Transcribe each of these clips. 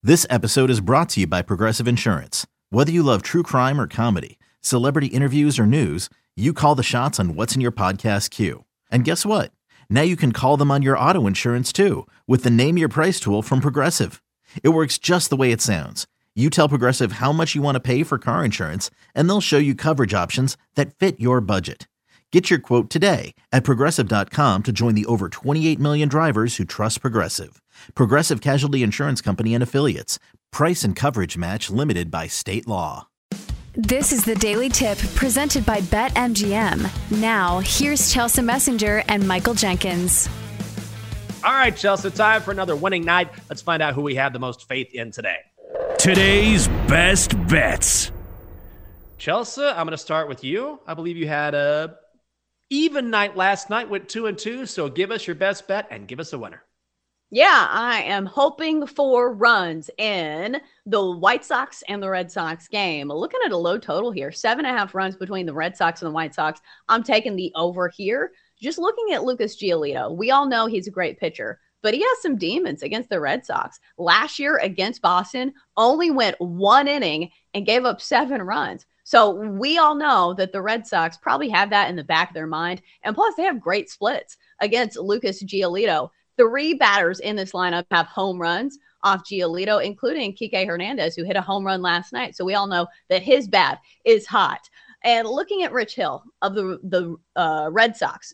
This episode is brought to you by Progressive Insurance. Whether you love true crime or comedy, celebrity interviews or news, you call the shots on what's in your podcast queue. And guess what? Now you can call them on your auto insurance too with the Name Your Price tool from Progressive. It works just the way it sounds. You tell Progressive how much you want to pay for car insurance, and they'll show you coverage options that fit your budget. Get your quote today at Progressive.com to join the over 28 million drivers who trust Progressive. Progressive Casualty Insurance Company and Affiliates. Price and coverage match limited by state law. This is the Daily Tip presented by BetMGM. Now, here's Chelsea Messenger and Michael Jenkins. All right, Chelsea, time for another winning night. Let's find out who we have the most faith in today. Today's best bets. Chelsea, I'm going to start with you. I believe you had a even night last night, went 2-2. So give us your best bet and give us a winner. Yeah, I am hoping for runs in the White Sox and the Red Sox game. Looking at a low total here, 7.5 runs between the Red Sox and the White Sox. I'm taking the over here. Just looking at Lucas Giolito, we all know he's a great pitcher, but he has some demons against the Red Sox. Last year against Boston, only went 1 inning and gave up 7 runs. So we all know that the Red Sox probably have that in the back of their mind. And plus, they have great splits against Lucas Giolito. 3 batters in this lineup have home runs off Giolito, including Kike Hernandez, who hit a home run last night. So we all know that his bat is hot. And looking at Rich Hill of the Red Sox,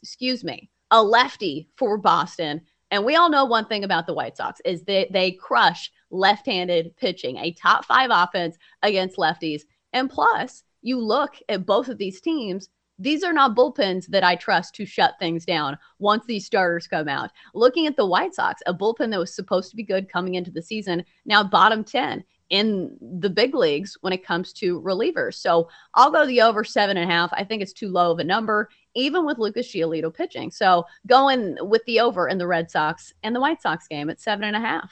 a lefty for Boston. And we all know one thing about the White Sox is they crush left-handed pitching, a top 5 offense against lefties. And plus, you look at both of these teams, these are not bullpens that I trust to shut things down once these starters come out. Looking at the White Sox, a bullpen that was supposed to be good coming into the season, now bottom 10 in the big leagues when it comes to relievers. So I'll go the over 7.5. I think it's too low of a number, even with Lucas Giolito pitching. So going with the over in the Red Sox and the White Sox game at 7.5.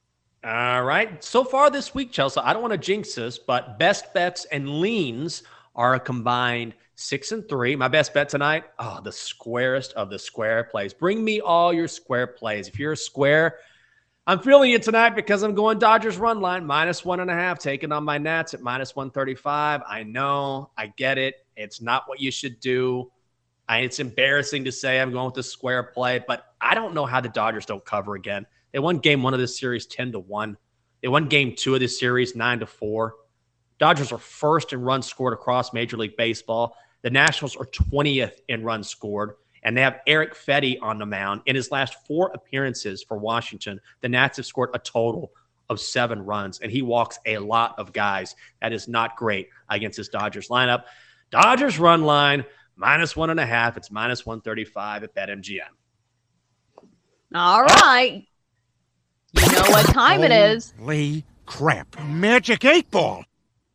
All right. So far this week, Chelsea, I don't want to jinx this, but best bets and leans are a combined 6-3. My best bet tonight, the squarest of the square plays. Bring me all your square plays. If you're a square, I'm feeling it tonight because I'm going Dodgers run line, -1.5, taking on my Nats at -135. I know, I get it. It's not what you should do. It's embarrassing to say I'm going with the square play, but I don't know how the Dodgers don't cover again. They won game 1 of this series 10-1. They won game 2 of this series 9-4. Dodgers are first in runs scored across Major League Baseball. The Nationals are 20th in runs scored, and they have Eric Fedde on the mound. In his last 4 appearances for Washington, the Nats have scored a total of 7 runs, and he walks a lot of guys. That is not great against this Dodgers lineup. Dodgers run line, -1.5. It's -135 at BetMGM. All right. You know what time it is. Holy crap. Magic 8 Ball.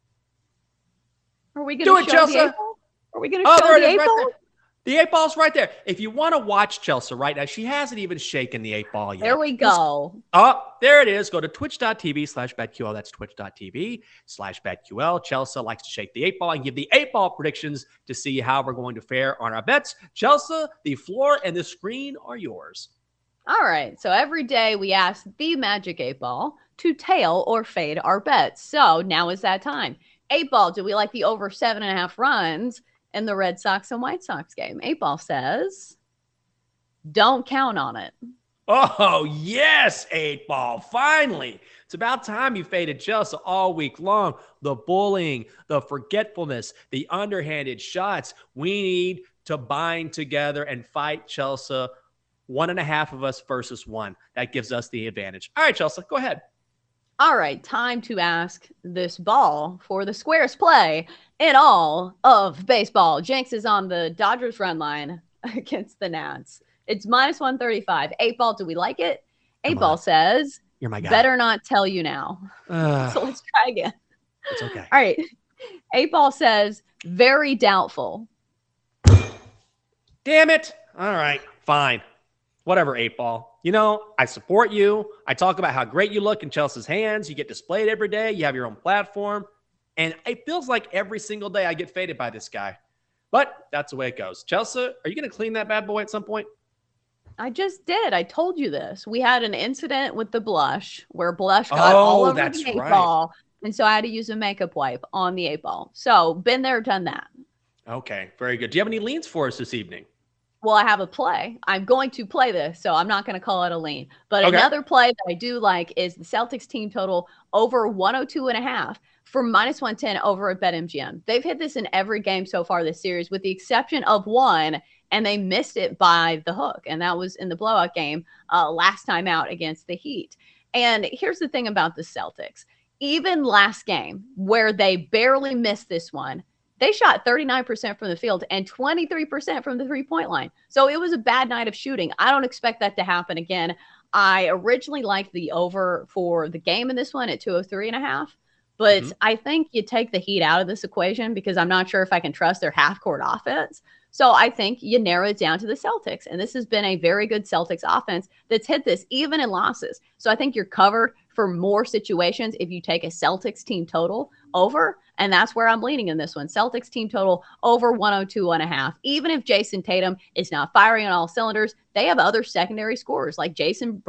Are we going to show Chelsea. the 8 ball? Are we going to show the 8 ball? Right, the 8 ball's right there. If you want to watch Chelsea right now, she hasn't even shaken the 8 ball yet. There we go. There it is. Go to twitch.tv/BetQL. That's twitch.tv/BetQL. Chelsea likes to shake the 8 ball and give the 8 ball predictions to see how we're going to fare on our bets. Chelsea, the floor and the screen are yours. All right. So every day we ask the Magic 8 Ball to tail or fade our bets. So now is that time. 8 Ball, do we like the over 7.5 runs in the Red Sox and White Sox game? 8 Ball says, don't count on it. Oh, yes, 8 Ball. Finally. It's about time you faded Chelsea all week long. The bullying, the forgetfulness, the underhanded shots. We need to bind together and fight Chelsea. 1.5 of us versus 1. That gives us the advantage. All right, Chelsea, go ahead. All right, time to ask this ball for the squarest play in all of baseball. Jenks is on the Dodgers run line against the Nats. It's -135. 8 Ball, do we like it? 8 Ball says, you're my guy. Better not tell you now. So let's try again. It's okay. All right. 8 Ball says, very doubtful. Damn it. All right, fine. Whatever, 8 Ball. You know, I support you. I talk about how great you look in Chelsea's hands. You get displayed every day. You have your own platform. And it feels like every single day I get faded by this guy. But that's the way it goes. Chelsea, are you going to clean that bad boy at some point? I just did. I told you this. We had an incident with the blush where blush got all over the 8 ball. And so I had to use a makeup wipe on the 8 ball. So been there, done that. Okay, very good. Do you have any leans for us this evening? Well, I have a play. I'm going to play this, so I'm not going to call it a lean. But another play that I do like is the Celtics team total over 102.5 for -110 over at BetMGM. They've hit this in every game so far this series, with the exception of one, and they missed it by the hook. And that was in the blowout game last time out against the Heat. And here's the thing about the Celtics. Even last game, where they barely missed this one, they shot 39% from the field and 23% from the three-point line. So it was a bad night of shooting. I don't expect that to happen again. I originally liked the over for the game in this one at 203.5. But I think you take the Heat out of this equation because I'm not sure if I can trust their half-court offense. So I think you narrow it down to the Celtics. And this has been a very good Celtics offense that's hit this even in losses. So I think you're covered for more situations if you take a Celtics team total over. And that's where I'm leaning in this one. Celtics team total over 102.5. Even if Jason Tatum is not firing on all cylinders, they have other secondary scorers like Jaylen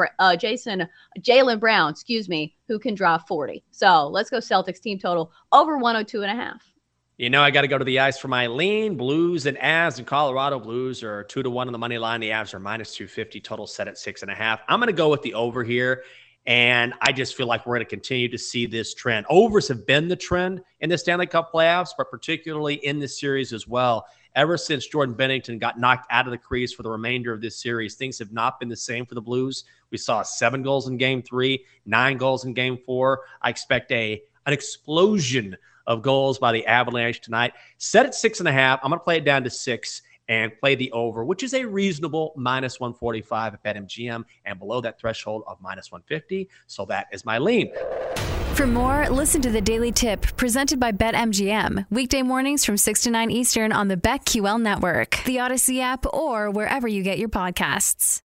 Brown, who can drop 40. So let's go Celtics team total over 102.5. You know, I got to go to the ice for my lean. Blues and Avs in Colorado. Blues are 2-1 on the money line. The Avs are -250. Total set at 6.5. I'm going to go with the over here. And I just feel like we're going to continue to see this trend. Overs have been the trend in the Stanley Cup playoffs, but particularly in this series as well. Ever since Jordan Binnington got knocked out of the crease for the remainder of this series, things have not been the same for the Blues. We saw 7 goals in Game 3, 9 goals in Game 4. I expect an explosion of goals by the Avalanche tonight. Set at 6.5. I'm going to play it down to 6 and play the over, which is a reasonable -145 at BetMGM and below that threshold of -150. So that is my lean. For more, listen to the Daily Tip presented by BetMGM. Weekday mornings from 6 to 9 Eastern on the BetQL network, the Odyssey app, or wherever you get your podcasts.